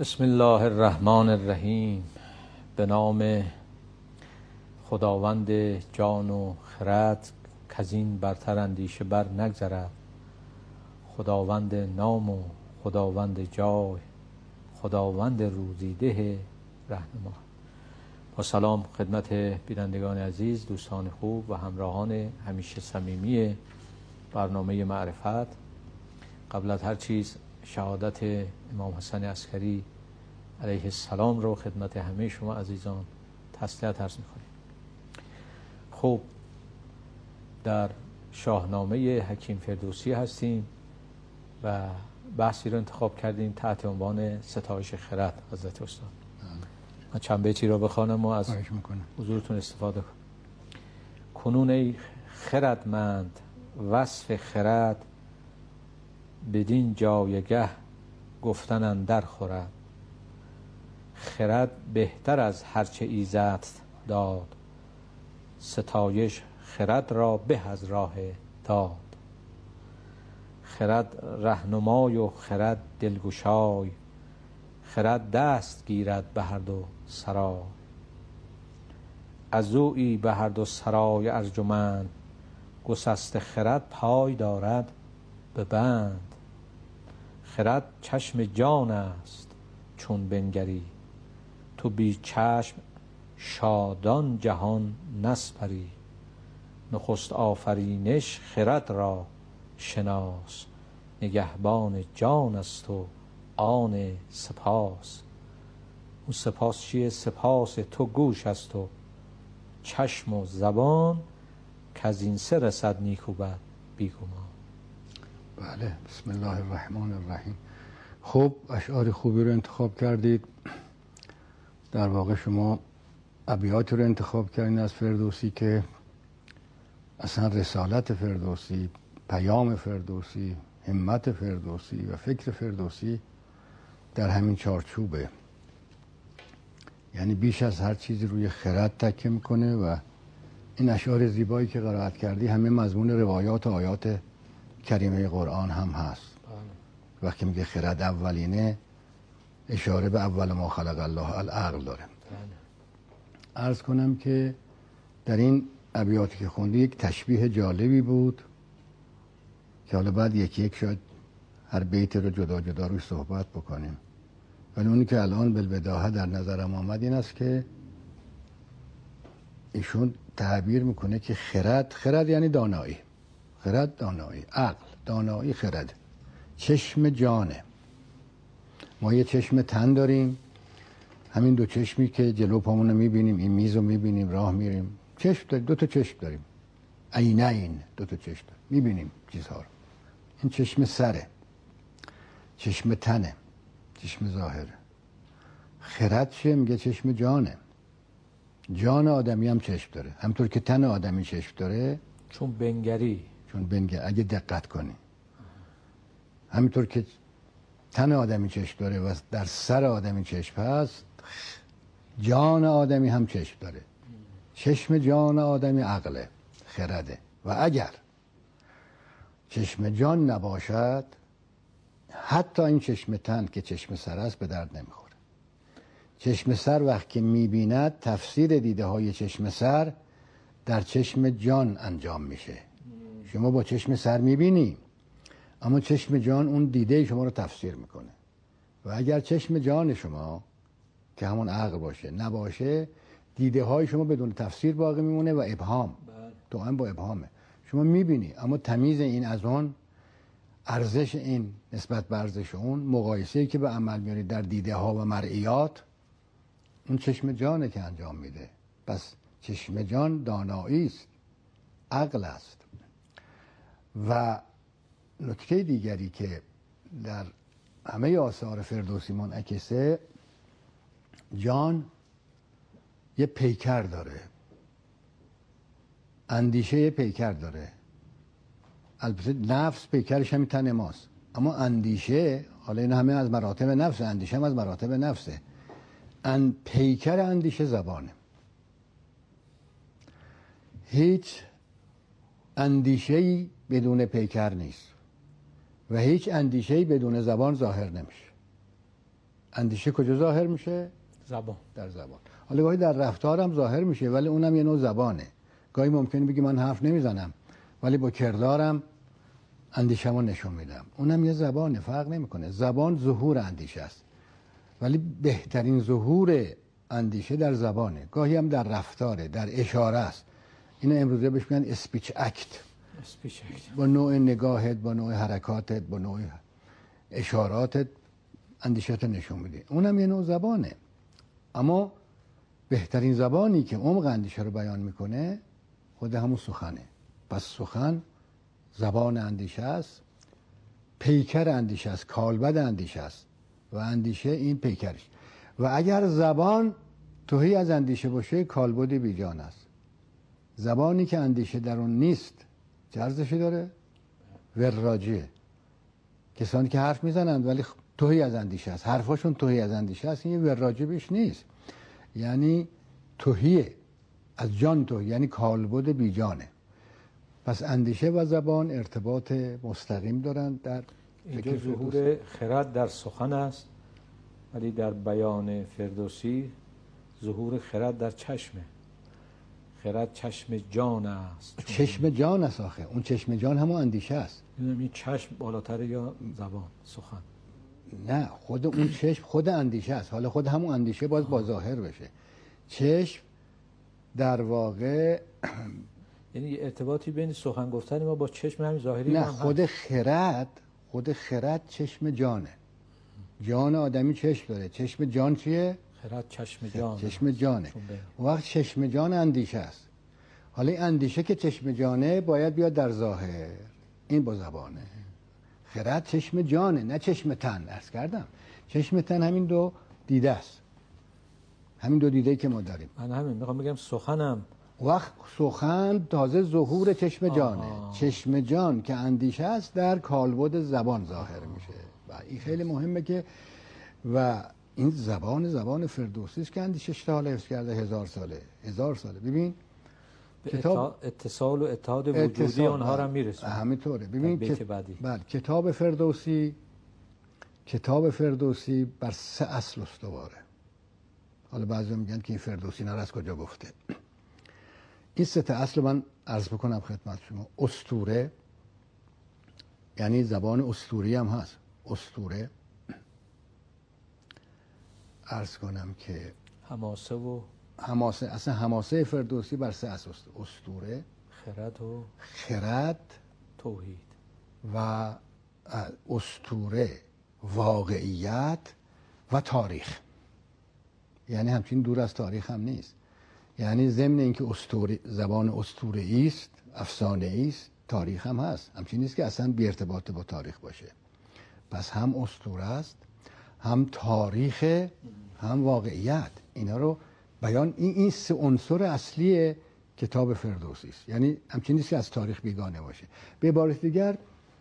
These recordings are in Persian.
بسم الله الرحمن الرحیم. به نام خداوند جان و خرد کزین برتر اندیشه بر نگذرد. خداوند نام و خداوند جای، خداوند روزیده رهنما. با سلام خدمت بینندگان عزیز، دوستان خوب و همراهان همیشه صمیمی برنامه معرفت. قبل از هر چیز شهادت امام حسن عسکری علیه السلام رو خدمت همه شما عزیزان تسلیت عرض می‌کنیم. خب، در شاهنامه حکیم فردوسی هستیم و بحثی رو انتخاب کردیم تحت عنوان ستایش خرد حضرت استاد. من چند بیتی رو بخوانم و از حضورتون استفاده کنم. کنون ای خردمند وصف خرد، بدین جایگه گفتن اندر خورد. خرد بهتر از هرچه ایزد داد، ستایش خرد را به از راه داد. خرد رهنمای و خرد دلگشای، خرد دست گیرد به هر دو سرای. از اویی به هر دو سرای ارجمند، گسسته خرد پای دارد به بند. خرد چشم جان است چون بنگری، تو بی چشم شادان جهان نسپری. نخست آفرینش خرد را شناس، نگهبان جان است و آن سپاس. اون سپاس چیه؟ سپاس تو گوش است و چشم و زبان، که از این سه رسد نیکو بد بیگمان. بله، بسم الله الرحمن الرحیم. خب، اشعار خوبی رو انتخاب کردید. در واقع شما ابیاتی رو انتخاب کردین از فردوسی که اصلا رسالت فردوسی، پیام فردوسی، همت فردوسی و فکر فردوسی در همین چارچوبه. یعنی بیش از هر چیزی روی خرد تکیه میکنه و این اشعار زیبایی که قرائت کردی همه مضمون روایات و آیات کریمه قرآن هم هست. وقتی میگه خرد اولینه، اشاره به اول ما خلق الله العقل داره. عرض کنم که در این ابیاتی که خوندی یک تشبیه جالبی بود که حالا بعد یکی یک شاید هر بیت رو جدا جدا روش صحبت بکنیم، ولی اونی که الان بالبداهه در نظرم آمد این است که ایشون تعبیر میکنه که خرد یعنی دانایی. خرد دانایی، عقل دانایی، خرد چشم جانه. ما یه چشم تن داریم، همین دو چشمی که جلو پامونو میبینیم، این میز رو میبینیم، راه میریم، چشم داریم، دو تا چشم داریم، عینین، دو تا چشم داریم، میبینیم چیزها رو. این چشم سره، چشم تنه، چشم ظاهره. خرد چیه؟ میگه چشم جانه. جان آدمی هم چشم داره، همطور که تن آدمی چشم داره. چون بنگری اگه دقت کنی، همینطور که تن آدمی چشم داره و در سر آدمی چشم هست، جان آدمی هم چشم داره. چشم جان آدمی عقله، خرده. و اگر چشم جان نباشد، حتی این چشم تن که چشم سر است به درد نمیخوره. چشم سر وقتی میبیند، تفسیر دیده های چشم سر در چشم جان انجام میشه. شما با چشم سر میبینی، اما چشم جان اون دیده شما رو تفسیر میکنه. و اگر چشم جان شما که همون عقل باشه نباشه، دیده های شما بدون تفسیر باقی میمونه و ابهام. تو هم با ابهامه. شما میبینی اما تمیز این از اون، ارزش این نسبت به ارزش اون، مقایسه‌ای که به عمل میاری در دیده ها و مرئیات، اون چشم جانه که انجام میده. پس چشم جان دانایی است، عقل است. و نکته دیگری که در همه آثار فردوسی منعکسه، جان یه پیکر داره، اندیشه یه پیکر داره. البته نفس پیکرش همین تن ماست، اما اندیشه، حالا این همه از مراتب نفس، اندیشه هم از مراتب نفسه. پیکر اندیشه زبانه. هیچ اندیشه‌ای بدون پیکر نیست و هیچ اندیشه‌ای بدون زبان ظاهر نمیشه. اندیشه کجا ظاهر میشه؟ زبان. در زبان. حالا گاهی در رفتار هم ظاهر میشه، ولی اونم یه نوع زبانه. گاهی ممکنه بگی من حرف نمیزنم ولی با کردارم اندیشه‌مو نشون میدم، اونم یه زبانه، فرق نمیکنه. زبان ظهور اندیشه است، ولی بهترین ظهور اندیشه در زبانه. گاهی هم در رفتاره، در اشاره است. اینو امروزه بهش میگن اسپیچ اکت. با نوع نگاهت، با نوع حرکاتت، با نوع اشاراتت اندیشه‌ت نشون میده. اونم یه نوع زبانه. اما بهترین زبانی که عمق اندیشه رو بیان میکنه خود همون سخنه. پس سخن زبان اندیشه است، پیکر اندیشه است، کالبد اندیشه است و اندیشه این پیکرش. و اگر زبان تهی از اندیشه باشه کالبد بیجان است. زبانی که اندیشه در اون نیست چه ارزشی داره؟ وراجیه. کسانی که حرف میزنند ولی تهی از اندیشه است، حرفاشون تهی از اندیشه است، این وراجی بیش نیست. یعنی تهیه از جان، تهی یعنی کالبد بیجانه. پس اندیشه و زبان ارتباط مستقیم دارند. در اینجا ظهور خرد در سخن است، ولی در بیان فردوسی ظهور خرد در چشمه. خرد چشم جان است. چشم جان است آخه. اون چشم جان همون اندیشه است. این چشم بالاتر یا زبان سخن؟ نه، خود اون چشم خود اندیشه است. حالا خود همون اندیشه باز با ظاهر بشه. چشم در واقع یعنی ارتباطی بین سخن گفتن ما با چشم همین ظاهری؟ نه، خود خرد چشم جانه. جان آدمی چشم داره. چشم جان چیه؟ خرد چشم جان. چشم جانه. وقت چشم جان اندیشه است. حالا این اندیشه که چشم جانه باید بیاد در ظاهر. این با زبانه. خرد چشم جانه، نه چشم تن. عرض کردم چشم تن همین دو دیده است، همین دو دیده که ما داریم. من همین میخوام بگم سخنم وقت سخن تازه ظهور چشم جانه. چشم جان که اندیشه است در کالبد زبان ظاهر میشه و این خیلی مهمه که و این زبان فردوسی است که اندیشش تا حالا حفظ کرده 1000 ساله. ببین کتاب اتصال و اتحاد وجودی اونها را میرسونه. همینطوره. ببین کتاب فردوسی بر 3 اصل استواره. حالا بعضی میگن که این فردوسی اینا رو از کجا گفته. این 3 اصل من عرض بکنم خدمت شما. اسطوره، یعنی زبان اسطوری هم هست. اسطوره عرض کنم که حماسه اصلا حماسه فردوسی بر 3 اصل: اسطوره، خرد، توحید. و اسطوره، واقعیت و تاریخ. یعنی همچین دور از تاریخ هم نیست. یعنی ضمن اینکه زبان اسطوره‌ای است، افسانه‌ای است، تاریخ هم هست. همچین نیست که اصلا بی ارتباط با تاریخ باشه. پس هم اسطوره است، هم تاریخ، هم واقعیت. اینا رو بیان این 3 عنصر اصلی کتاب فردوسی است. یعنی همچین نیست که از تاریخ بیگانه باشه. به عبارت دیگر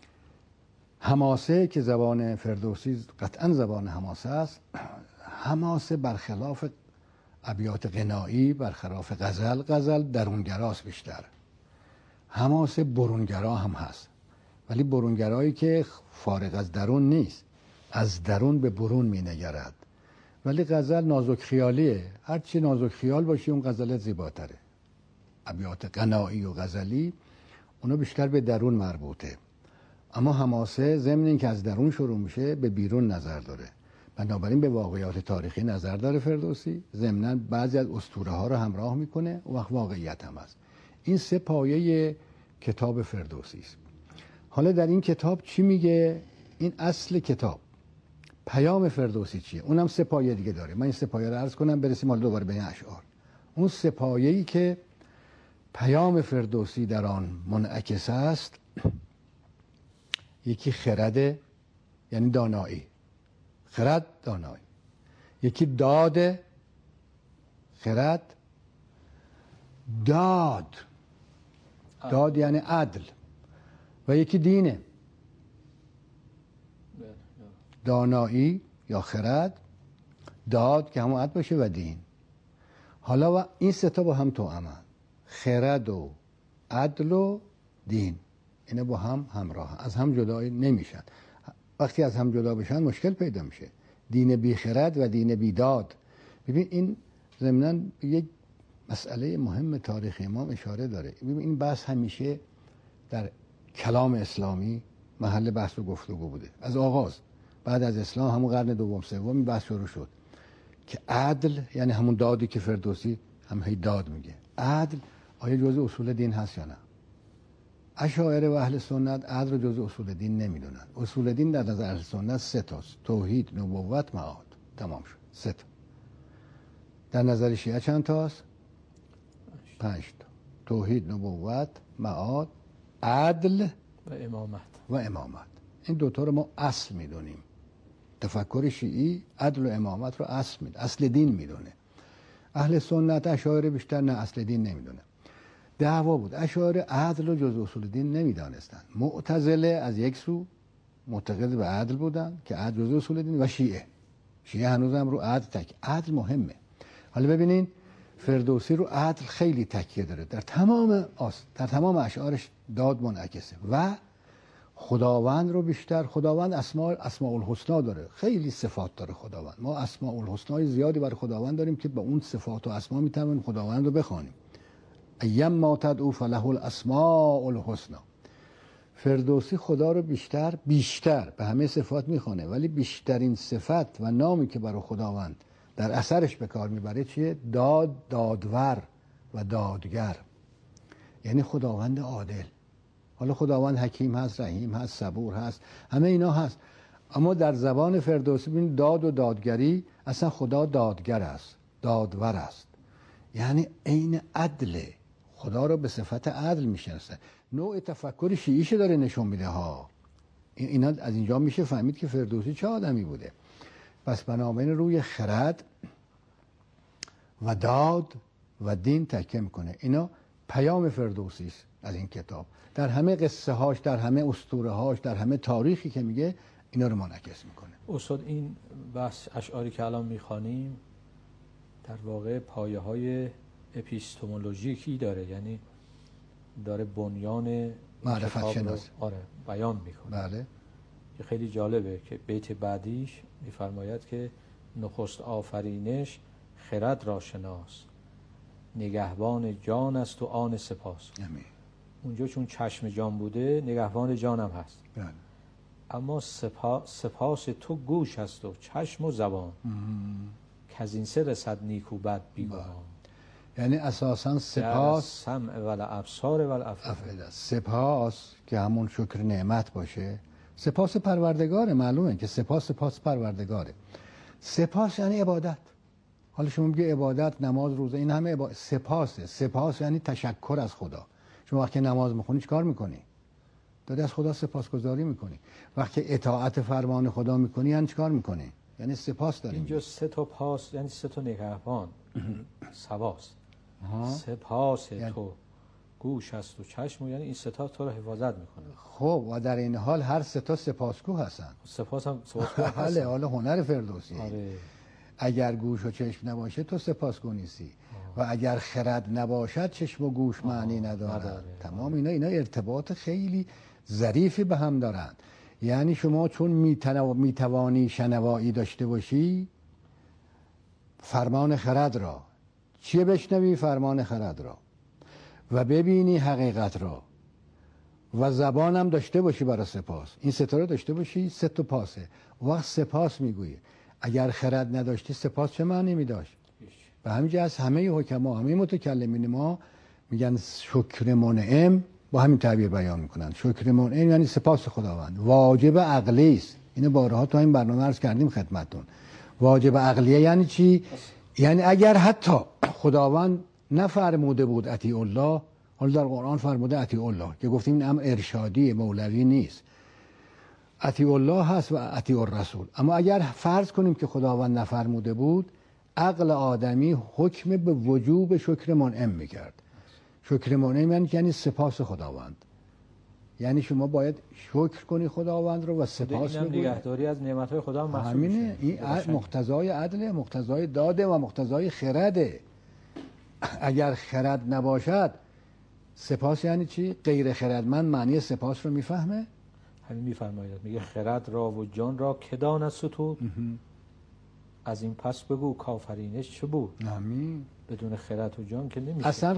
حماسه که زبان فردوسی قطعا زبان حماسه است. حماسه برخلاف ابیات غنایی، برخلاف غزل درونگراست بیشتر. حماسه برونگرا هم هست، ولی برونگرایی که فارغ از درون نیست، از درون به برون می نگرد. ولی غزل نازک خیالیه. هرچی نازک خیال باشی اون غزلت زیباتره. ابیات غنایی و غزلی اونا بیشتر به درون مربوطه. اما حماسه ضمن این که از درون شروع میشه به بیرون نظر داره. بنابراین به واقعیات تاریخی نظر داره فردوسی. ضمناً بعضی از اسطوره ها رو همراه میکنه و واقعیت هم هست. این 3 پایه کتاب فردوسی است. حالا در این کتاب چی میگه؟ این اصل کتاب. پیام فردوسی چیه؟ اونم 3 پایه دیگه داره. من این 3 پایه رو عرض کنم برسیم حالا دوباره به این اشعار. اون 3 پایه‌ای که پیام فردوسی در آن منعکس است، یکی خرد، یعنی دانایی. خرد، دانایی. یکی داد، خرد، داد یعنی عدل. و یکی دینه. دانایی یا خرد، داد که همون عدل باشه و دین. حالا و این 3 با هم توأمن. خرد و عدل و دین، اینا با هم همراه، از هم جدا نمیشن. وقتی از هم جدا بشن مشکل پیدا میشه. دین بی خرد و دین بی داد. ببین این ضمناً یک مسئله مهم تاریخ امام اشاره داره. ببین این بحث همیشه در کلام اسلامی محل بحث و گفتگو بوده از آغاز. بعد از اسلام همون قرن دوم سوم این بحث شروع شد که عدل یعنی همون دادی که فردوسی هم هی داد میگه، عدل آیا جزء اصول دین هست یا نه؟ اشاعره و اهل سنت عدل رو جزء اصول دین نمیدونن. اصول دین در نظر اهل سنت 3 تاست: توحید، نبوت، معاد. تمام شد 3 تا. در نظر شیعه چند تاست؟ 5 تا. توحید، نبوت، معاد، عدل و امامت. این 2 تا رو ما اصل میدونیم. تفکر شیعی عدل و امامت رو اصل دین میدونه. اهل سنت اشاعره بیشتر نه، اصل دین نمیدونه. دعوا بود. اشاعره عدل رو جزء اصول دین نمیدانستن. معتزله از یک سو معتقد به عدل بودن که عدل جزء اصول دین، و شیعه هنوزم رو عدل عدل مهمه. حالا ببینین فردوسی رو عدل خیلی تکیه داره. در تمام اشعارش داد منعکسه. و خداوند رو بیشتر، خداوند اسماء الحسنا داره، خیلی صفات داره خداوند. ما اسماء الحسنای زیادی برای خداوند داریم که با اون صفات و اسما میتونیم خداوند رو بخوانیم. ایما تدعو فله الاسماء الحسنا. فردوسی خدا رو بیشتر به همه صفات میخوانه، ولی بیشترین صفت و نامی که برای خداوند در اثرش به کار میبره چیه؟ دادور و دادگر. یعنی خداوند عادل. حالا خداوند حکیم هست، رحیم هست، صبور هست، همه اینا هست، اما در زبان فردوسی ببین داد و دادگری، اصلا خدا دادگر است، دادور است، یعنی عین عدله. خدا رو به صفت عدل میشناسه. نوع تفکر شیعیش داره نشون میده ها. اینا از اینجا میشه فهمید که فردوسی چه آدمی بوده. پس بنابراین روی خرد و داد و دین تکیه میکنه. اینا پیام فردوسی است از این کتاب. در همه قصه هاش، در همه اسطوره هاش، در همه تاریخی که میگه اینا رو منعکس میکنه. استاد این بحث اشعاری که الان میخوانیم در واقع پایه های اپیستمولوژیکی داره، یعنی داره بنیان معرفت شناسی بیان میکنه. بله. که خیلی جالبه که بیت بعدیش میفرماید که نخست آفرینش خرد را شناس، نگهبان جان است و آن سپاس. اونجا چون چشم جان بوده نگهبان جانم هست. بله. اما سپاس تو گوش است و چشم و زبان، که از این سه رسد نیکو بد بیگمان. یعنی اساساً سپاس سمع و الابصار و الافئده. سپاس که همون شکر نعمت باشه. سپاس پروردگاره، معلومه که سپاس پروردگاره. سپاس یعنی عبادت. حالا شما میگه عبادت، نماز، روزه، این همه سپاسه. سپاس یعنی تشکر از خدا. شما وقتی نماز میخونی چیکار میکنی؟ داری از خدا سپاسگزاری میکنی. وقتی اطاعت فرمان خدا میکنی یعنی چیکار میکنی؟ یعنی سپاس داری. اینجا 3 تا پاس یعنی 3 تا نگهبان. سواس. سپاس یعنی تو گوش است و چشم، یعنی این 3 تا تو رو حفاظت میکنه. خب و در این حال هر 3 تا سپاسگو هستن. سپاسگو هستن. حالا هنر فردوسی. آره. اگر گوش و چشم نباشه تو سپاسگو نیستی. و اگر خرد نباشد چشم و گوش معنی ندارد. تمام اینا ارتباط خیلی ظریفی به هم دارن. یعنی شما چون میتوانی شنوایی داشته باشی، فرمان خرد را چیه بشنوی؟ فرمان خرد را، و ببینی حقیقت را، و زبانم داشته باشی برای سپاس. این 3 تا رو داشته باشی، 3 تا پاسه. وقت سپاس میگویی. اگر خرد نداشتی سپاس چه معنی میداشت؟ به همین جهت همه حکما، همه متکلمین ما میگن شکر منعم، با همین تعبیر بیان میکنن. شکر منعم یعنی سپاس خداوند. واجب عقلی است. اینو بارها تو این برنامه عرض کردیم خدمتتون. واجب عقلیه یعنی چی؟ یعنی اگر حتی خداوند نفرموده بود اطیع الله، حالا در قرآن فرموده اطیع الله، که گفتیم این امر ارشادی مولوی نیست. اطیع الله هست و اطیع الرسول. اما اگر فرض کنیم که خداوند نفرموده بود، عقل آدمی حکم به وجوب شکر منعم میکرد. شکر منعم یعنی سپاس خداوند. یعنی شما باید شکر کنی خداوند رو و سپاس بگویی. اینم نگهداری از نعمت‌های خدا هم محسوب میشه. این مقتضای عدل، مقتضای داده و مقتضای خرده. اگر خرد نباشد سپاس یعنی چی؟ غیر خردمند معنی سپاس رو میفهمه؟ همین میفرماید، میگه خرد را و جان را که داند ستود، از این پس بگو کافرینش چه بود؟ آمین. بدون خرد و جان که نمیشه. اصلا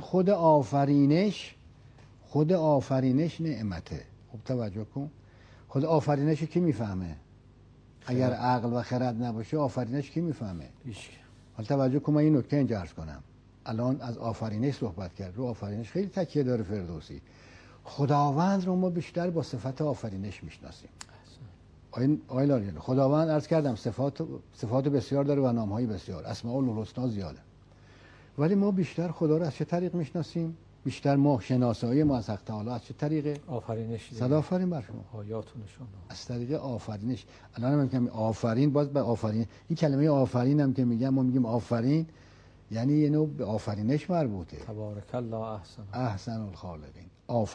خود آفرینش نعمته. خوب توجه کن، خود آفرینش کی میفهمه؟ اگر عقل و خرد نباشه آفرینش کی میفهمه؟ حالا توجه کن، من این نکته اینجا عرض کنم. الان از آفرینش صحبت کرد، رو آفرینش خیلی تکیه داره فردوسی. خداوند رو ما بیشتر با صفت آفرینش میشناسیم. آقای لاریان، خداوند عرض کردم صفات بسیار داره و نامهای بسیار، اسماء الحسنا زیاده، ولی ما بیشتر خدا رو از چه طریق میشناسیم؟ بیشتر ما شناسایی ما از حق تعالی از چه طریقه؟ آفرینش. صد آفرین بر شما. آیاتونشون از طریق آفرینش. الان هم میگم آفرین، باز به آفرین، این کلمه آفرین هم که میگم، ما میگیم آفرین یعنی یه نوع به آفرینش مربوطه. تبارک الله احسن الخالقین.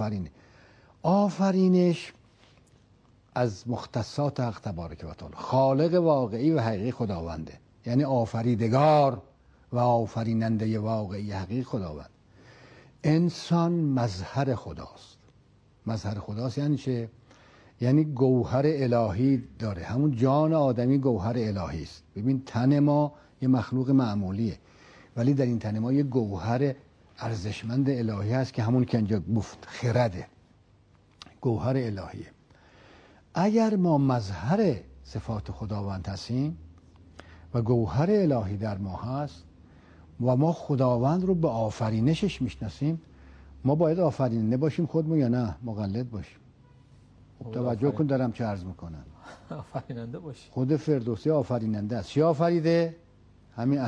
آفرینش از مختصات حق تبارک و تعالی، خالق واقعی و حقیقی خداونده، یعنی آفریدگار و آفریننده واقعی حقیقی خداوند. انسان مظهر خداست. مظهر خداست یعنی چه؟ یعنی گوهر الهی داره. همون جان آدمی گوهر الهی است. ببین تن ما یه مخلوق معمولیه، ولی در این تن ما یه گوهر ارزشمند الهی هست که همون که اینجا گفت خرده، گوهر الهیه. اگر ما مظهر صفات خداوند هستیم و گوهر الهی در ما هست و ما خداوند رو به آفرینشش میشناسیم، ما باید آفریننده باشیم خودمون یا نه مقلد باشیم؟ توجه کن دارم چه عرض میکنم. آفریننده باشیم. خود فردوسی آفریننده است. چی آفریده؟ همین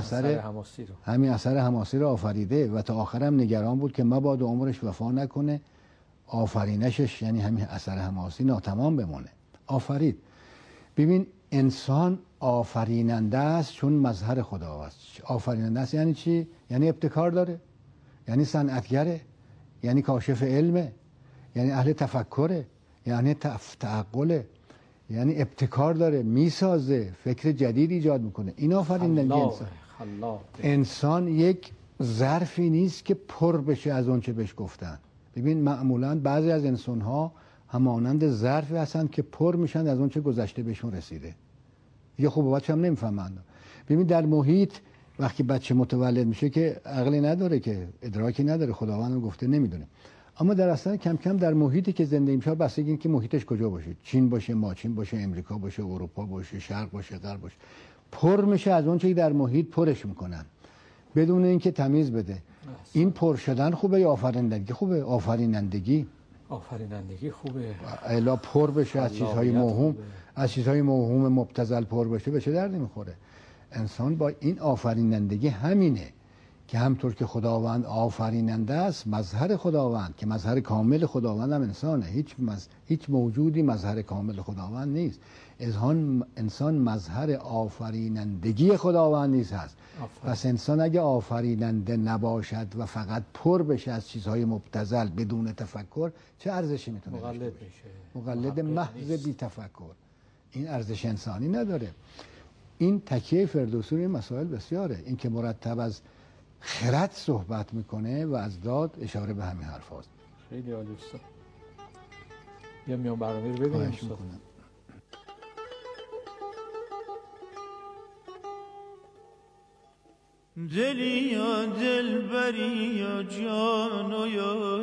اثر حماسی رو آفریده و تا آخرم نگران بود که مبادا عمرش وفا نکنه، آفرینشش یعنی همین اثر حماسی ناتمام بمونه. آفرید. ببین انسان آفریننده است چون مظهر خدا است. آفریننده است یعنی چی؟ یعنی ابتکار داره، یعنی صنعتگره، یعنی کاشف علمه، یعنی اهل تفکره، یعنی تعقله، یعنی ابتکار داره، میسازه، فکر جدید ایجاد میکنه. این آفریننده انسان. انسان یک ظرفی نیست که پر بشه از اون چه بهش گفتن. ببین معمولا بعضی از انسان‌ها همانند ظرفی هستن که پر میشن از اون چه گذشته بهشون رسیده. یه خوب بچه هم نمیفهمن. ببین در محیط وقتی بچه متولد میشه که عقلی نداره، که ادراکی نداره، خداوند گفته نمیدونه، اما در اصل کم کم در محیطی که زندگی میشه، بستگی اینه که محیطش کجا باشه، چین باشه، ماچین باشه، امریکا باشه، اروپا باشه، شرق باشه، غرب باشه، پر میشه از اون چیزی که در محیط پرش میکنن بدون اینکه تمیز بده. این پر شدن خوبه یا آفرینندگی خوبه؟ آفرینندگی خوبه. الا پر بشه از چیزهای موهوم، از چیزهای موهوم مبتذل پر بشه، به چه دردی میخوره؟ انسان با این آفرینندگی همینه که همطور که خداوند آفریننده است، مظهر خداوند که مظهر کامل خداوند هم انسانه. هیچ موجودی مظهر کامل خداوند نیست. انسان مظهر آفرینندگی خداوند نیست هست. پس انسان اگه آفریننده نباشد و فقط پر بشه از چیزهای مبتذل بدون تفکر، چه ارزشی میتونه داشته باشه؟ مقلد محض بی تفکر. این ارزش انسانی نداره. این تکیه فردوسی روی مسائل بسیاره. این که مرتب از خرد صحبت میکنه و از داد اشاره به همین حرف هاست. خیلی عالی استاد. یا میان برنامه رو ببینیم استاد. دلی یا دلبری یا جانو یا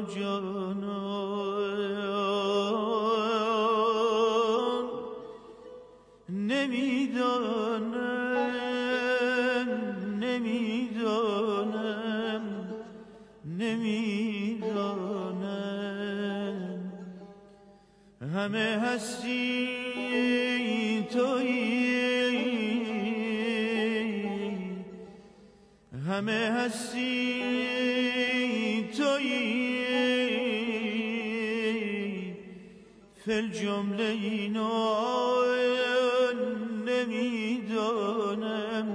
جانان، نمیدانم همه هستی تویی، همه هستی تویی، فی الجمله اینا نمیدانم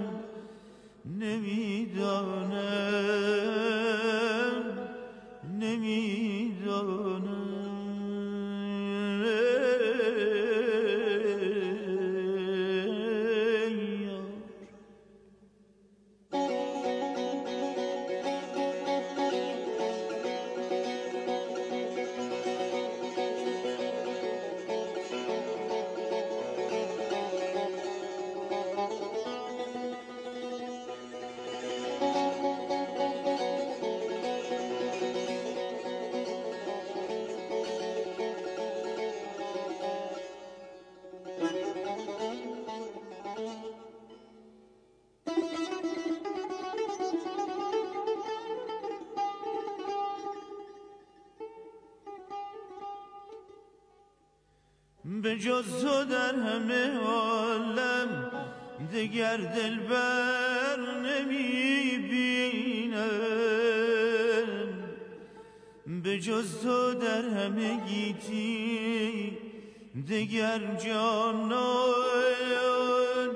به جز تو در همه عالم دگر دلبر نمی بینم، به جز تو در همه گیتی دگر جانان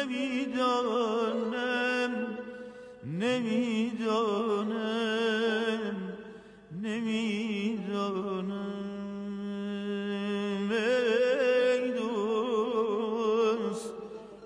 نمیدانم، نمیدانم، نمیدانم. ای دوست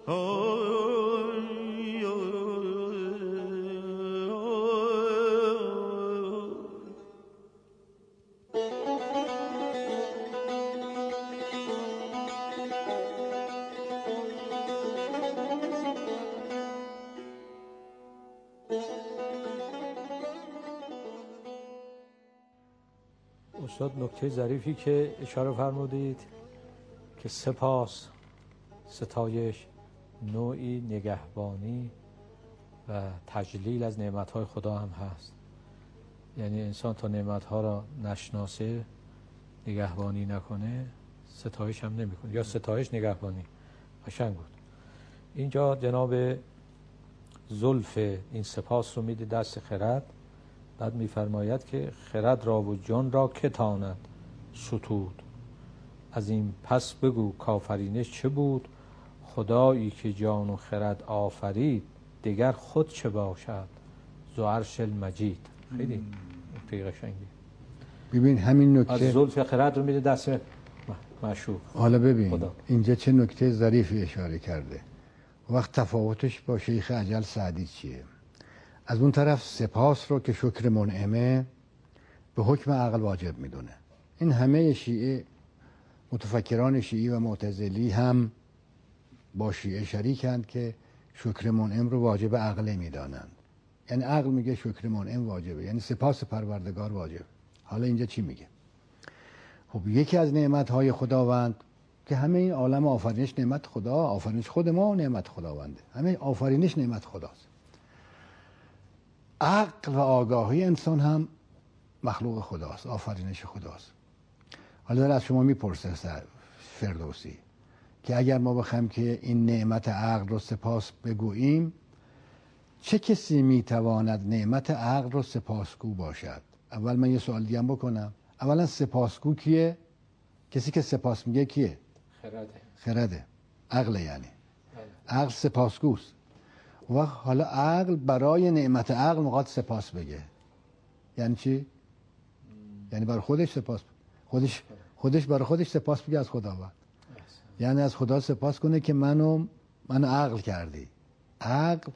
استاد نکته ظریفی که اشاره فرمودید که سپاس، ستایش نوعی نگهبانی و تجلیل از نعمتهای خدا هم هست. یعنی انسان تا نعمتها را نشناسه، نگهبانی نکنه، ستایش هم نمیکنه، یا ستایش نگهبانی. قشنگ بود. اینجا جناب زلف این سپاس رو میده دست خرد، بعد میفرماید که خرد را و جان را که تاند ستود، از این پس بگو کافرینش چه بود، خدایی که جان و خرد آفرید، دگر خود چه باشد ذو عرش المجید. خیلی نکته قشنگی. ببین همین نکته از زلف خرد رو میده دست معشوق. حالا ببین خدا. اینجا چه نکته ظریفی اشاره کرده. وقت تفاوتش با شیخ اجل سعدی چیه؟ از اون طرف سپاس رو که شکر منعمه به حکم عقل واجب میدونه. این همه شیعه، متفکران شیعی و معتزلی هم با شیعه شریکند که شکر منعم رو واجب عقله میدانند. یعنی عقل میگه شکر منعم واجبه، یعنی سپاس پروردگار واجب. حالا اینجا چی میگه؟ خب یکی از نعمتهای خداوند که همه این عالم آفرینش نعمت خدا، آفرینش خود ما نعمت خداونده، همه آفرینش نعمت خداست. عقل و آگاهی انسان هم مخلوق خداست، آفرینش خداست. حالا از شما میپرسه فردوسی که اگر ما بخوایم که این نعمت عقل رو سپاس بگوییم، چه کسی میتواند نعمت عقل رو سپاسگو باشد؟ اول من یه سوال دیگه بکنم. اولا سپاسگو کیه؟ کسی که سپاس میگه کیه؟ خرده. عقل یعنی. عقل سپاسگوست. و حالا عقل برای نعمت عقل میخواد سپاس بگه. یعنی چی؟ یعنی برای خودش سپاس، خودش برای خودش سپاس بگه از خداوند. یعنی از خدا سپاس کنه که منو عقل کردی. عقل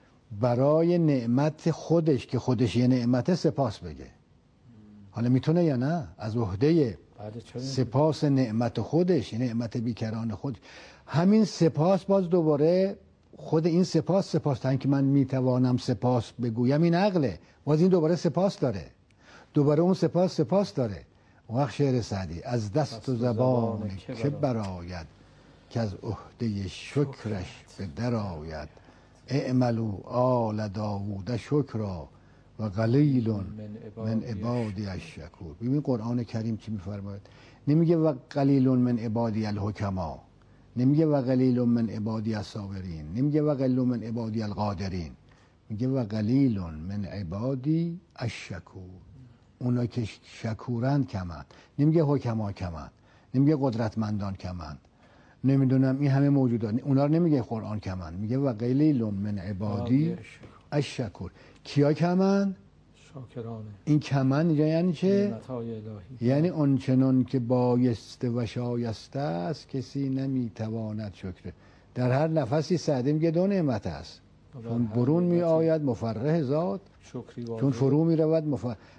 برای نعمت خودش که خودش یه نعمت سپاس بگه. حالا میتونه یا نه؟ از عهده سپاس نعمت خودش، نعمت بیکران خودش، همین سپاس باز دوباره خود این سپاس تا که من میتوانم سپاس بگویم این عقله، باز این دوباره سپاس داره، دوباره اون سپاس داره. وقت شعر سعدی از دست و زبان که براید، که از عهده شکرش به در آید. اعملوا آل داوود شکرا و قلیل من عبادی الشکور. ببین قرآن کریم چی میفرماید؟ نمیگه و قلیل من عبادی الحکما، نمیگه و قلیل من عبادی الصابرین، نمیگه و قلیل من عبادی القادرین، میگه و قلیل من عبادی الشکور. اونا که شکورند کمند. نمیگه حکما کمند، نمیگه قدرتمندان کمند، نمیدونم این همه موجودات، اونا رو نمیگه قرآن کمند، میگه و قلیل من عبادی الشکور. کیا کمند؟ شاکرانه. این کمند اینجا یعنی چه؟ نعمت‌های الهی. یعنی آنچنان که بایسته و شایسته است کسی نمیتواند شکر. در هر نفسی سعدی میگه دو نعمت است، چون برون می آید مفرح ذات، چون فرو می رود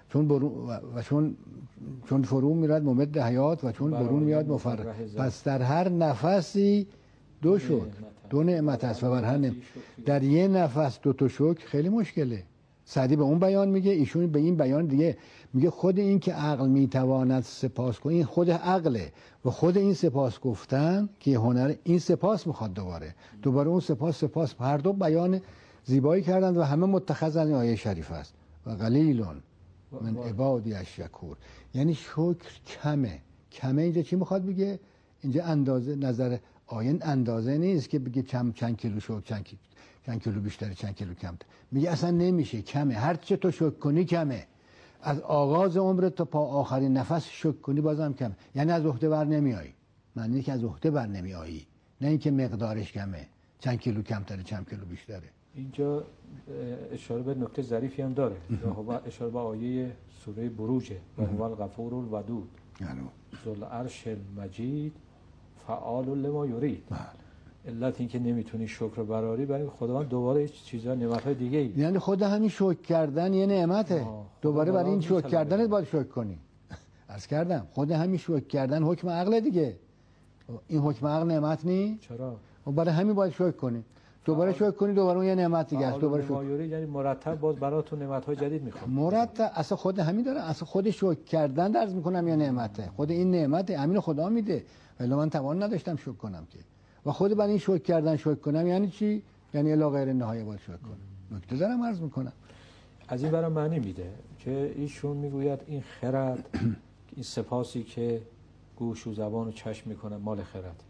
چون فرو می رود ممد حیات، و چون برون میاد مفرح. پس در هر نفسی دو شکر، دو نعمت است و بر هر در یه نفس دو تا شکر خیلی مشکله. سعدی به اون بیان میگه، ایشون به این بیان دیگه میگه خود این که عقل میتواند سپاس کنه، این خود عقله، و خود این سپاس گفتن که هنر این سپاس میخواد دوباره اون سپاس هر دو بیان زیبایی کردند و همه متخذن این آیه شریف است. و قلیل من عبادی الشکور. یعنی شکر کمه اینجا چی میخواد بگه؟ اینجا اندازه نظر آیین اندازه نیست که بگه چند کیلو شوک، چند کیلو بیشتره، چند کیلو کمتر. میگه اصلا نمیشه، کمه. هر چه تو شوک کنی کمه. از آغاز عمرت تا پا آخرین نفس شوک کنی بازم کمه. یعنی از عهده بر نمیایی. معنی که از عهده بر نمیایی، نه اینکه مقدارش کمه، چند کیلو کمتره، چند کیلو بیشتره. اینجا اشاره به نکته ظریفی هم داره. اشاره به آیه سوره بروجه و هو الغفور الودود ذو العرش المجید فعال لما یرید. علت این که نمیتونی شکر براری برای خداوند دوباره چیزا نعمت‌های دیگه ای. یعنی خود همین شکر کردن یه نعمته. دوباره برای این شکر کردن باید شکر کنی. عرض کردم خود همین شکر کردن حکم عقل دیگه. این حکم عقل نعمت نی؟ چرا؟ و برای همین باید شکر کنی. دوباره شکر کنی، دوباره اون یه نعمت دیگه است. دوباره شکر یعنی مرتب باز براتون نعمت‌های جدید میخواد. مرتب اصلا خود همین داره. اصلا خود شکر کردن درز میکنم یا نعمته. خود این نعمته، همین خدا میده. ولی من توان نداشتم شکر کنم که. و خود برای این شکر کردن شکر کنم یعنی چی؟ یعنی الی غیر نهایه باید شکر کنم. نکته دارم عرض میکنم. از این برای معنی میده که ایشون میگوید این خرد، این سپاسی که گوش و زبان و چشم میکنه مال خرد.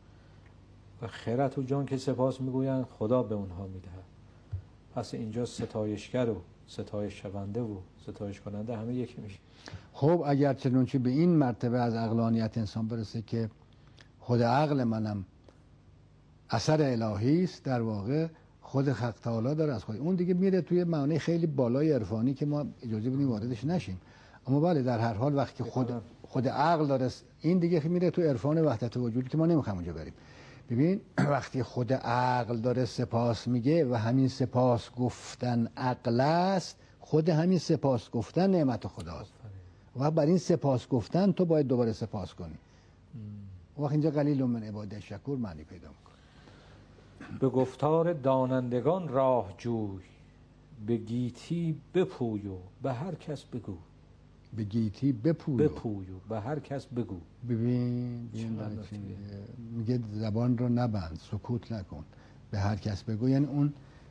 و خرد و جان که سپاس میگویند خدا به اونها میده. پس اینجا ستایشگر و ستایش شونده و ستایش کننده همه یکی میشه. خب اگر چنانچه به این مرتبه از عقلانیت انسان برسه که خود عقل منم اثر الهی است، در واقع خود خلق تعالی داره از خود، اون دیگه میره توی معنی خیلی بالای عرفانی که ما اجازه بدیم واردش نشیم. اما بله در هر حال وقتی خود عقل داره، این دیگه میره تو عرفان وحدت وجودی که ما نمیخوایم اونجا بریم. ببین وقتی خود عقل داره سپاس میگه و همین سپاس گفتن عقل است، خود همین سپاس گفتن نعمت خداست و بر این سپاس گفتن تو باید دوباره سپاس کنی. وقت اینجا قلیل من عباد شکور معنی پیدا میکنه. به گفتار دانندگان راه جوی، به گیتی بپوی و به هر کس بگو. به گیتی بپوی و به هر کس بگو. ببین میگه زبان رو نبند، سکوت نکن، به هر کس بگو. یعنی اون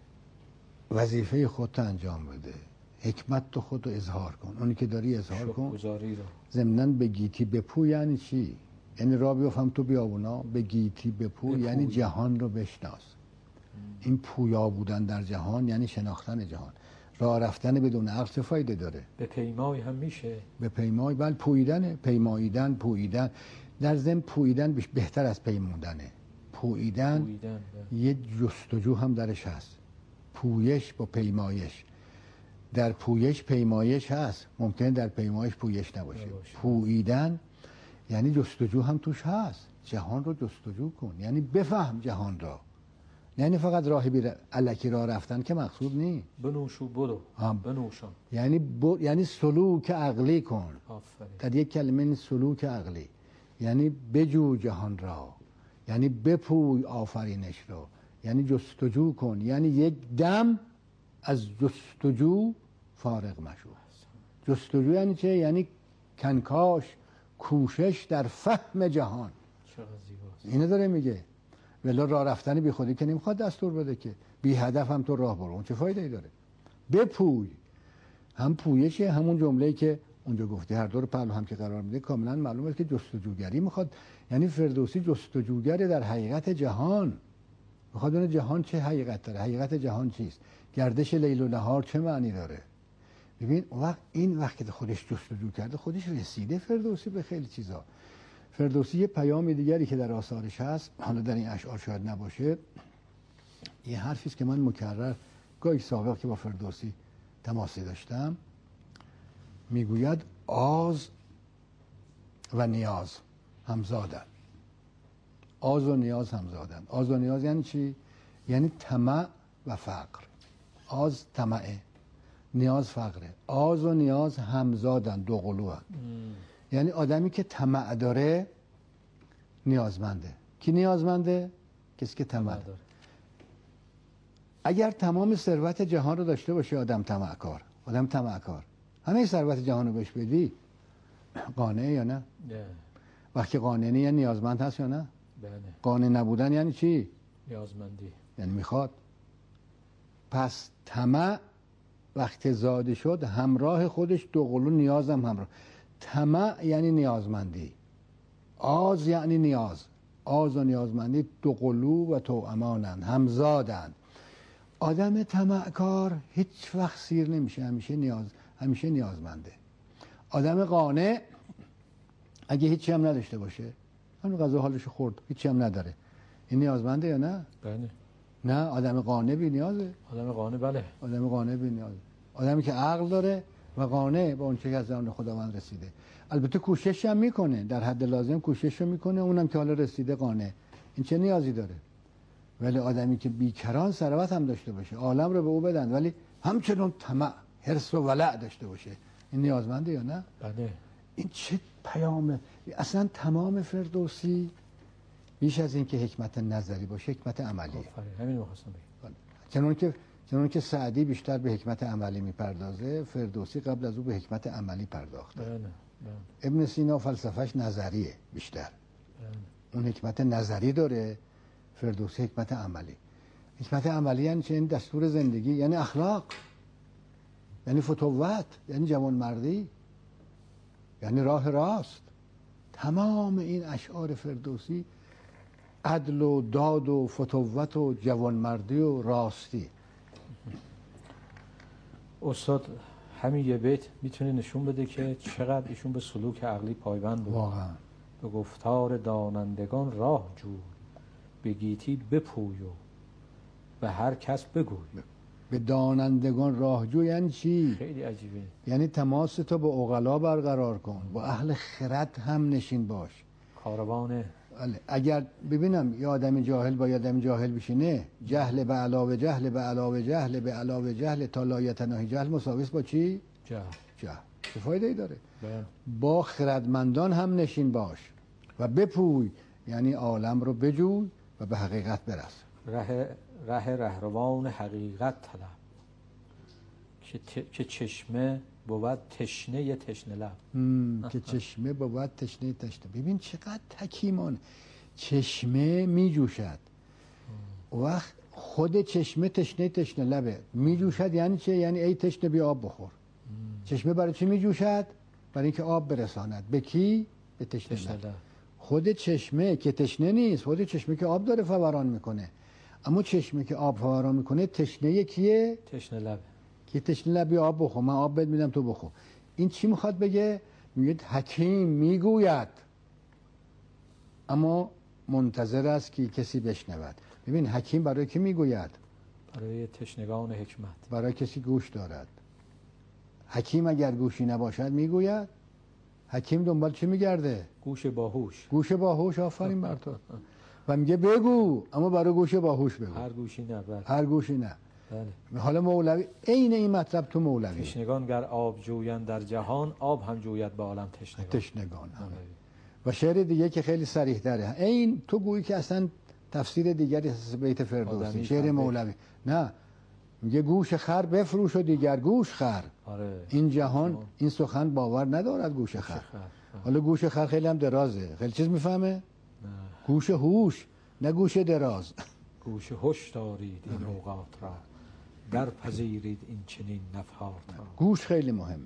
وظیفه خودت انجام بده، حکمت تو خودتو اظهار کن، اونی که داری اظهار کن. ضمناً به گیتی بپوی یعنی چی؟ یعنی راه بیفتم تو بیابونا، به گیتی بپوی یعنی جهان رو بشناس. این پویا بودن در جهان یعنی شناختن جهان. راه رفتن بدون عقل چه فایده داره؟ به پیمای هم میشه. به پیمای بل پویدنه، پیماییدن، پوییدن. در ضمن پوییدن بهتر از پیموندنه. پوییدن یه جستجو هم درش هست. پویش با پیمایش. در پویش پیمایش هست، ممکنه در پیمایش پویش نباشه. پوییدن یعنی جستجو هم توش هست. جهان رو جستجو کن، یعنی بفهم جهان را. یعنی فقط راه الکی راه رفتن که مقصود نی. بنوش و برو، بنوشان. یعنی سلوک عقلی کن. آفرین. در یک کلمه سلوک عقلی، یعنی بجو جهان را، یعنی بپوی آفرینش را، یعنی جستجو کن، یعنی یک دم از جستجو فارغ مشو. جستجو یعنی چه؟ یعنی کنکاش، کوشش در فهم جهان. چقدر زیباست. اینو داره میگه. ولی راه رفتن بی خودی که نمیخواد دستور بده که بی هدف هم تو راه برو، اون چه فایده ای داره؟ بپوی، هم پویشه، همون جمله‌ای که اونجا گفتی هر دور پهلو هم که قرار میده کاملا معلومه که جستجوگری میخواد. یعنی فردوسی جستجوگره در حقیقت جهان، میخواد اون جهان چه حقیقت داره، حقیقت جهان چیست، گردش لیل و نهار چه معنی داره. ببین این وقتی خودش جستجو کرده خودش رسیده فردوسی به خیلی چیزا. فردوسی یه پیام دیگری که در آثارش هست، حالا در این اشعار شاید نباشه، یه حرفی است که من مکرر گاهی سابق که با فردوسی تماسی داشتم، میگوید آز و نیاز همزادن. آز و نیاز همزادن. آز و نیاز یعنی چی؟ یعنی طمع و فقر. آز طمعه، نیاز فقره. آز و نیاز همزادن، دو قلوان. یعنی آدمی که طمع داره نیازمنده. کی نیازمنده؟ کسی که طمع داره. اگر تمام ثروت جهان رو داشته باشه آدم طمعکار، آدم طمعکار، همه ثروت جهان رو بهش بدی، قانعه یا نه؟ وقتی قانع یعنی نیازمند هست یا نه؟ بله. قانع نبودن یعنی چی؟ نیازمندی. یعنی میخواد. پس طمع وقتی زاده شد همراه خودش دو قلو نیازم همراه. طمع یعنی نیازمندی. آز یعنی نیاز، آز و نیازمندی دو قلو و توأمانند، همزادند. آدم طمعکار هیچ وقت سیر نمیشه، همیشه نیازمنده. آدم قانع اگه هیچی هم نداشته باشه، همین غذا حالش خورد، هیچی هم نداره، این نیازمنده یا نه؟ بله. نه، آدم قانع بی نیازه. آدم قانع بله. آدم قانع بی نیازه. آدمی که عقل داره و قانع با اون چیزی که از آن خداوند رسیده. البته کوشش هم میکنه، در حد لازم کوشش رو میکنه، اونم که حالا رسیده قانع، این چه نیازی داره؟ ولی آدمی که بیکران ثروت هم داشته باشه، عالم رو به او بدن، ولی همچنان طمع، حرص و ولع داشته باشه، این نیازمنده یا نه؟ بله. این چه پیامه؟ اصلا تمام فردوسی بیش از این که حکمت نظری باشه، حکمت عملیه. همین می‌خواستم بگم. چنون که سعدی بیشتر به حکمت عملی میپردازه، فردوسی قبل از او به حکمت عملی پرداخته. بله. ابن سینا فلسفهش نظریه بیشتر. اون حکمت نظری داره، فردوسی حکمت عملی. حکمت عملی یعنی چه؟ این دستور زندگی، یعنی اخلاق، یعنی فتوت، یعنی جوانمردی، یعنی راه راست. تمام این اشعار فردوسی عدل و داد و فتوت و جوانمردی و راستی. استاد همین یه بیت میتونه نشون بده که چقدر ایشون به سلوک عقلی پایبند بود. واقعا به گفتار دانندگان راه جو، به گیتی بپوی و به هر کس بگوی. به دانندگان راهجو یعنی چی؟ خیلی عجیبه. یعنی تماس تو با عقلا برقرار کن، با اهل خرد هم نشین باش. کاروان اگر ببینم یه آدم جاهل با یه آدم جاهل بشینه، جهل به علاوه جهل به علاوه جهل به علاوه جهل تا لا یتناهی جهل مساویس با چی؟ جهل. چه فایده ای داره؟ بله. با خردمندان هم نشین باش و بپوی، یعنی عالم رو بجوی و به حقیقت برس. رهروان حقیقت طلب که چشمه بود تشنه تشنه لب. که چشمه بود تشنه تشنه. ببین چقدر حکیمانه. چشمه می جوشد، وقت خود چشمه تشنه تشنه لبه. می جوشد یعنی چه؟ یعنی ای تشنه بیا آب بخور. چشمه برای چی می جوشد؟ برای اینکه آب برساند. به کی؟ به تشنه لب. خود چشمه که تشنه نیست، خود چشمه که آب داره فوران میکنه، اما چشمه که آب فوران میکنه تشنه کیه؟ تشنه لب. که تشنه لبی آب بخور، من آب بهت میدم تو بخور. این چی میخواد بگه؟ میگه حکیم میگوید اما منتظر است که کسی بشنود. ببین حکیم برای کی میگوید؟ برای تشنگان حکمت، برای کسی گوش دارد. حکیم اگر گوشی نباشد میگوید. حکیم دنبال چی میگرده؟ گوش باهوش. گوش باهوش. آفرین بر تو. و میگه بگو، اما برای گوش باهوش بگو. هر گوشی نه. بله. هر گوشی نه. بله. حالا مولوی عین این مطلب تو مولوی. تشنگان گر آب جویند در جهان، آب هم جوید به عالم تشنگان. و شعر دیگه که خیلی صریح تره، این تو گویی که اصلا تفسیر دیگری از بیت فردوسی، شعر مولوی. نه، میگه گوش خر بفروش و دیگر گوش خر. آره. این جهان این سخن باور ندارد گوش خر. حالا گوش خر خیلی هم درازه، خیلی چیز میفهمه. نه. گوش هوش، نه گوش دراز. گوش هوش دارید این اوقات را، در پذیرید این چنین نفحات را. گوش خیلی مهمه.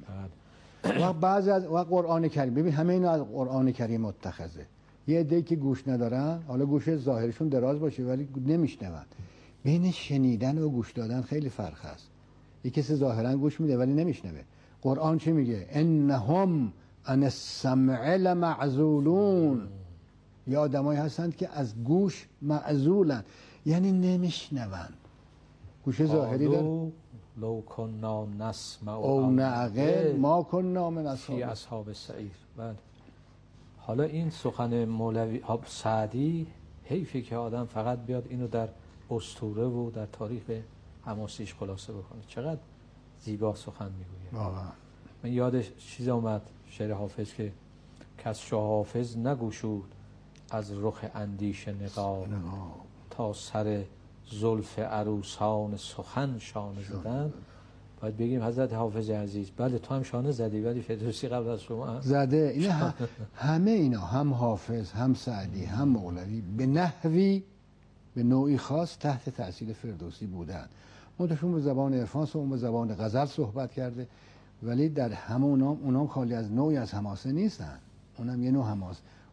و بعضی از قرآن کریم، ببین همه اینا از قرآن کریم متخذه. یه عده‌ای که گوش ندارن، حالا گوش ظاهرشون دراز باشه ولی نمیشنون. بین شنیدن و گوش دادن خیلی فرق هست. یه کسی ظاهرا گوش میده ولی نمیشنوه. قرآن چی میگه؟ انهم عن السمع لمعزولون. یه آدمایی هستند که از گوش معزولن، یعنی نمیشنون. گوش ظاهری داره. لو کنا نسمع او نعقل ما کنا من اصحاب السعیر. بله. حالا این سخن مولوی سعدی حیفه که آدم فقط بیاد اینو در اسطوره و در تاریخ حماسیش خلاصه بکنه. چقدر زیبا سخن میگوید. واقعا. من یادش چیز اومد، شعر حافظ که کس شاه حافظ نگوشود از رخ اندیشه نقاب، تا سر زلف عروسان سخن شانه زدن. باید بگیم حضرت حافظ عزیز، بله تو هم شانه زدی ولی فردوسی قبل از شما زده. اینا همه اینا، هم حافظ هم سعدی هم مولوی، به نحوی به نوعی خاص تحت تأثیر فردوسی بودن. منتشون به زبان عرفان و اون به زبان غزل صحبت کرده، ولی در همه اونام خالی از نوعی از حماسه نیستن. اونم یه نوع حماسه.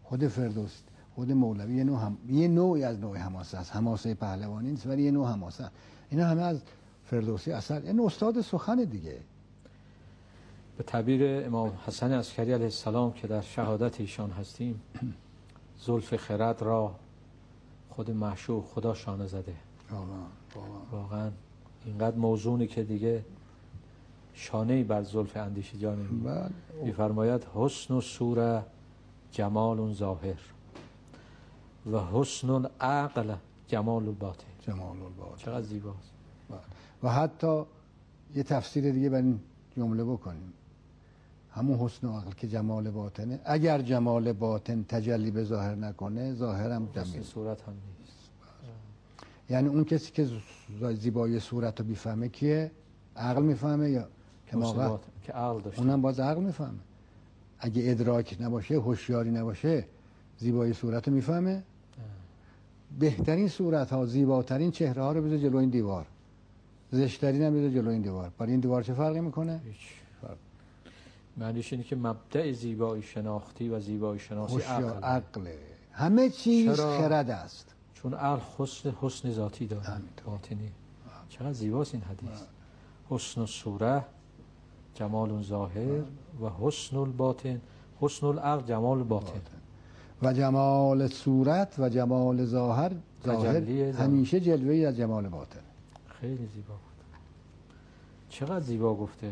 خود فردوسی، خود مولوی یه نوعی از نوع حماسه است. حماسه پهلوانی نیست ولی یه نوع حماسه است. اینا همه از فردوسی اثر. این استاد سخن دیگه. به تعبیر امام حسن عسکری علیه السلام که در شهادت ایشان هستیم، زلف خرد را خود معشوق خدا شانه زده. واقعا اینقدر موزونی که دیگه شانه‌ای بر زلف اندیشه جا نمی‌بینه. می‌فرماید حسن و صوره جمال ظاهر و حسن العقل جمال الباطن. چقدر زیباست. و حتی یه تفسیر دیگه بر این جمله بکنیم، همون حسن و عقل که جمال باطنه، اگر جمال باطن تجلی به ظاهر نکنه، ظاهر هم جمیل، صورت هم نیست. یعنی اون کسی که زیبایی صورت رو بیفهمه کیه؟ عقل میفهمه یا حماقت؟ که عقل داشته، اونم باز عقل میفهمه. اگه ادراک نباشه، هوشیاری نباشه، زیبایی صورت رو میفهمه. بهترین صورت ها، زیباترین چهره ها رو بذار جلو این دیوار، زشترین هم بذار جلو این دیوار. برای این دیوار چه فرقی میکنه؟ هیچ فرق. معنیش اینه که مبدأ زیبایی شناختی و زیبایی شناسی عقله. همه چیز خرد است. چون عقل حسن ذاتی داره، باطنی. چقدر زیباست این حدیث. حسن الصوره جمال ظاهر و حسن الباطن، حسن العقل جمال باطن. و جمال صورت و جمال ظاهر همیشه جلوه‌ای از جمال باطن. خیلی زیبا بود. چقدر زیبا گفته.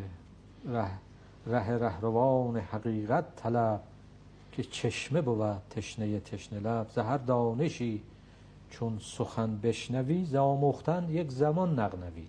رهروان حقیقت طلب که چشمه بود تشنه لب. ز هر دانشی چون سخن بشنوی ز آموختن یک زمان نغنوی.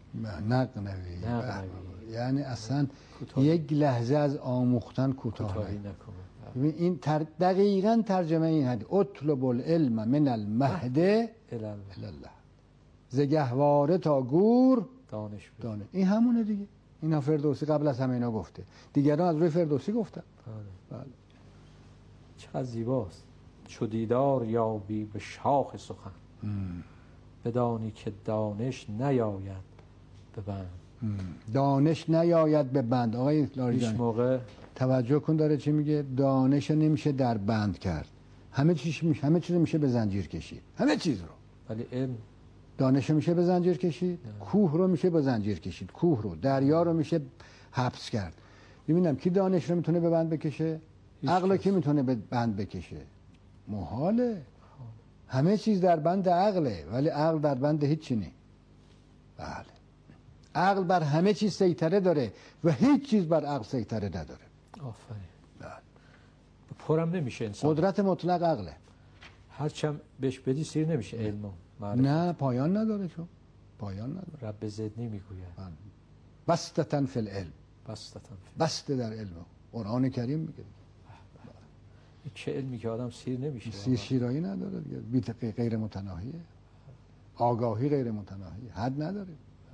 یعنی اصلا یک لحظه از آموختن کوتاهی نکنه. این دقیقاً ترجمه این حدیث. اطلب العلم من المهد الی الله، ز گهواره تا گور دانش. این همونه دیگه. اینا فردوسی قبل از همه اینا گفته، دیگران از روی فردوسی گفتن. بله. چقدر زیباست. چو دیدار یابی به شاخ سخن، بدانی که دانش نیاید به بند. دانش نیاید به بند. آقای لاریجانی موقع توجه کن داره چی میگه. دانش نمیشه در بند کرد، همه چیز میشه به زنجیر کشید، همه چیز رو. ولی علم دانش میشه به زنجیر کشید، کوه رو میشه به زنجیر کشید، کوه رو، دریا رو میشه حبس کرد. ببینم کی دانش رو میتونه به بند بکشه؟ عقل کی میتونه به بند بکشه؟ محاله. همه چیز در بند عقله، ولی عقل در بند هیچی نیست. بله. عقل بر همه چیز سیطره داره و هیچ چیز بر عقل سیطره نداره. آفرین. بله. پرم نمیشه انسان. قدرت مطلق عقله. هرچم بهش بدی سیر نمیشه علم. نه پایان نداره، چون پایان نداره. رب زدنی میگوید بسطتن فی العلم، بسته در علم. قرآن کریم میگه چه علمی که آدم سیر نمیشه. سیر شیرایی نداره دیگه. غیر متناهیه. آگاهی غیر متناهیه، حد نداره.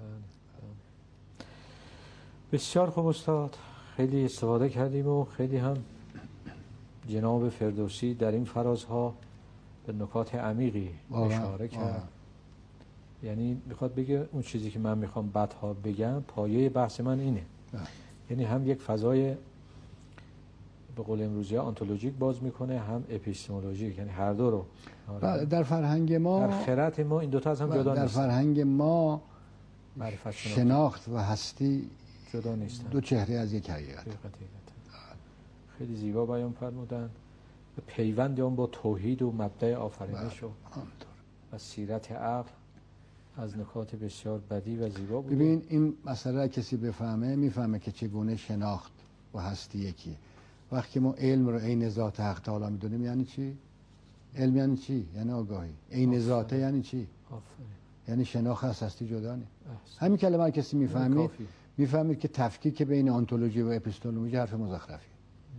بسیار خوب استاد، خیلی استفاده کردیم و خیلی هم جناب فردوسی در این فرازها به نکات عمیقی اشاره کرد. یعنی میخواد بگه اون چیزی که من میخوام بعدها بگم پایه بحث من اینه. یعنی هم یک فضای به قول امروزی آنتولوژیک باز میکنه، هم اپیستمولوژیک، یعنی هر دو رو. در فرهنگ ما، در خرد ما این دوتا از هم جدا در نیستن. در فرهنگ ما شناخت و هستی جدا نیستن، دو چهره از یک حقیقت. خیلی زیبا بیان فرمودن. به پیوند اون با توحید و مبدأ آفرینش و سیرت عقل از نکات بسیار بدی و زیبا بود. ببین این مسئله کسی بفهمه میفهمه که چگونه شناخت و هستی یکیه. وقتی ما علم رو عین ذات حق تعالی میدونیم یعنی چی؟ علم یعنی چی؟ یعنی آگاهی. عین ذاته یعنی چی؟ یعنی شناخت از هستی جدا نیست. همین کلمه کسی میفهمید که تفکیک بین آنتولوژی و اپیستمولوژی حرف مزخرفیه.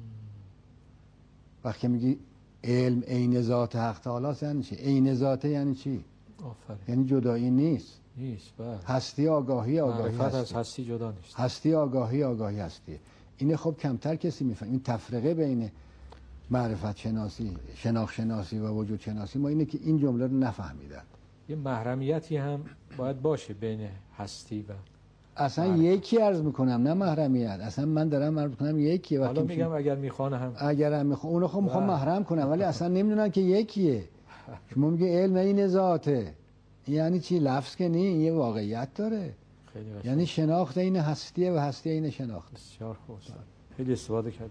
وقتی میگی علم عین ذات حق تعالی یعنی چی؟ عین ذاته یعنی چی؟ یعنی جدایی نیست. هستی آگاهی هستی. از هستی جدا نیست. هستی آگاهی هستی. اینه خب کمتر کسی میفهمه. این تفرقه بین معرفت شناسی، شناخت شناسی و وجود شناسی ما اینه که این جمله رو نفهمیدن. یه محرمیتی هم باید باشه بین هستی و اصلا یکی عرض میکنم، نه محرمیت. اصلا من دارم عرض میکنم یکی. حالا میگم اگر میخوانه هم، اگر هم میخوان اونو خب میخوام محرم کنم، ولی اصلا نمیدونن که یکیه. شما میگه علم این ذاته، یعنی چی؟ لفظ که نی، یه واقعیت داره. خیلی قشنگ. یعنی شناخت این هستیه و هستی این شناخت. بسیار خوب. خیلی استفاده کرد.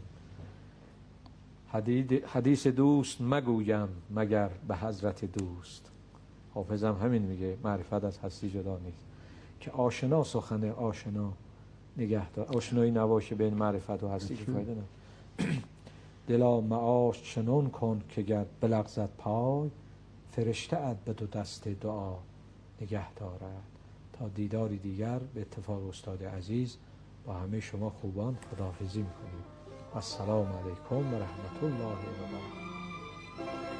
حدیث دوست مگویم مگر به حضرت دوست. حافظم همین میگه، معرفت از هستی جدا نیست، که آشنا سخن آشنا نگهدار. آشنایی نباشه بین معرفت و هستی که فایده نداره. دلا معاش چنون کن که گر بلغزد پای، فرشته ات به دو دست دعا نگه دارد. تا دیداری دیگر به اتفاق استاد عزیز با همه شما خوبان خداحافظی میکنیم. السلام علیکم و رحمت الله و برکاته.